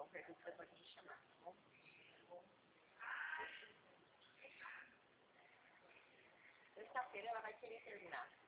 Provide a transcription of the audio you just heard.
qualquer coisa você pode me chamar, tá bom? Sexta-feira ela vai querer terminar.